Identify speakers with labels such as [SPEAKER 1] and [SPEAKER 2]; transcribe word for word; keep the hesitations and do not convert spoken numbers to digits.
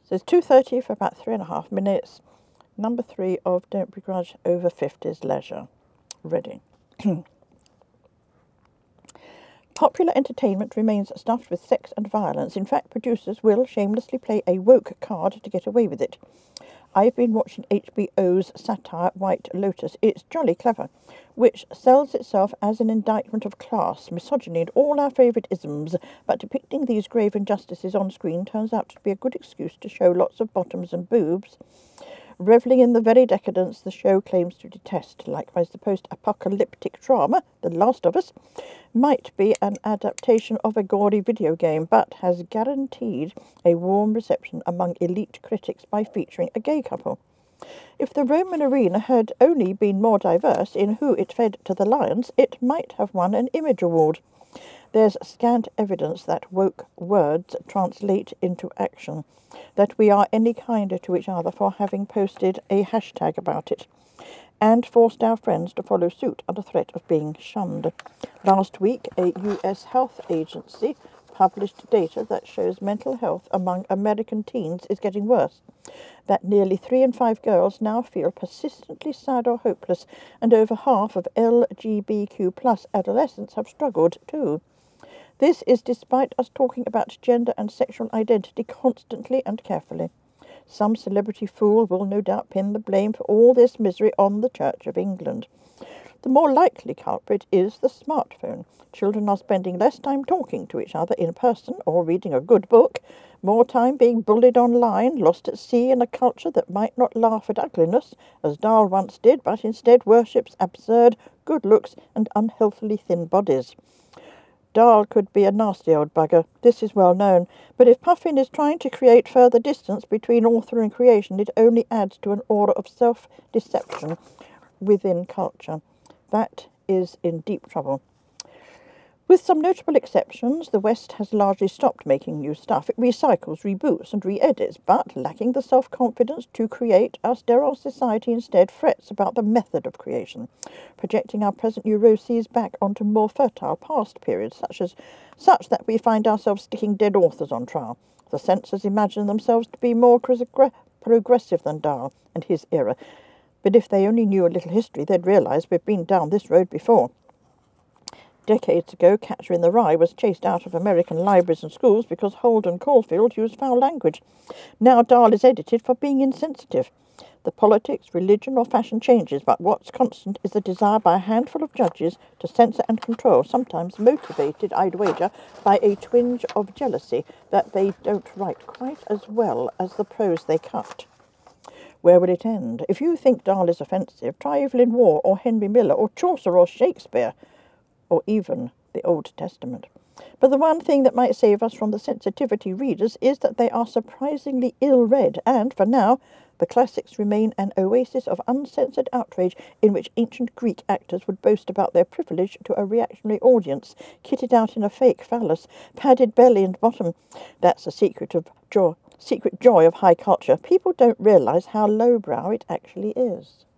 [SPEAKER 1] So it's two thirty for about three and a half minutes. Number three of Don't Begrudge Over fifties Leisure. Ready. Popular entertainment remains stuffed with sex and violence. In fact, producers will shamelessly play a woke card to get away with it. I've been watching H B O's satire White Lotus. It's jolly clever, which sells itself as an indictment of class, misogyny and all our favourite isms, but depicting these grave injustices on screen turns out to be a good excuse to show lots of bottoms and boobs, revelling in the very decadence the show claims to detest. Likewise, the post-apocalyptic drama, The Last of Us, might be an adaptation of a gaudy video game, but has guaranteed a warm reception among elite critics by featuring a gay couple. If the Roman arena had only been more diverse in who it fed to the lions, it might have won an Image Award. There's scant evidence that woke words translate into action, that we are any kinder to each other for having posted a hashtag about it, and forced our friends to follow suit under threat of being shunned. Last week, a U S health agency published data that shows mental health among American teens is getting worse, that nearly three in five girls now feel persistently sad or hopeless, and over half of L G B T Q plus adolescents have struggled too. This is despite us talking about gender and sexual identity constantly and carefully. Some celebrity fool will no doubt pin the blame for all this misery on the Church of England. The more likely culprit is the smartphone. Children are spending less time talking to each other in person or reading a good book, more time being bullied online, lost at sea in a culture that might not laugh at ugliness, as Dahl once did, but instead worships absurd good looks and unhealthily thin bodies. Dahl could be a nasty old bugger, this is well known, but if Puffin is trying to create further distance between author and creation, it only adds to an aura of self-deception within culture. That is in deep trouble. With some notable exceptions, the West has largely stopped making new stuff. It recycles, reboots and re-edits, but lacking the self-confidence to create, our sterile society instead frets about the method of creation, projecting our present neuroses back onto more fertile past periods, such as such that we find ourselves sticking dead authors on trial. The censors imagine themselves to be more progressive than Dahl and his era, but if they only knew a little history, they'd realise we've been down this road before. Decades ago, Catcher in the Rye was chased out of American libraries and schools because Holden Caulfield used foul language. Now Dahl is edited for being insensitive. The politics, religion or fashion changes, but what's constant is the desire by a handful of judges to censor and control, sometimes motivated, I'd wager, by a twinge of jealousy that they don't write quite as well as the prose they cut. Where will it end? If you think Dahl is offensive, try Evelyn Waugh or Henry Miller or Chaucer or Shakespeare, or even the Old Testament. But the one thing that might save us from the sensitivity readers is that they are surprisingly ill-read, and, for now, the classics remain an oasis of uncensored outrage in which ancient Greek actors would boast about their privilege to a reactionary audience, kitted out in a fake phallus, padded belly and bottom. That's a secret of joy, secret joy of high culture. People don't realise how lowbrow it actually is.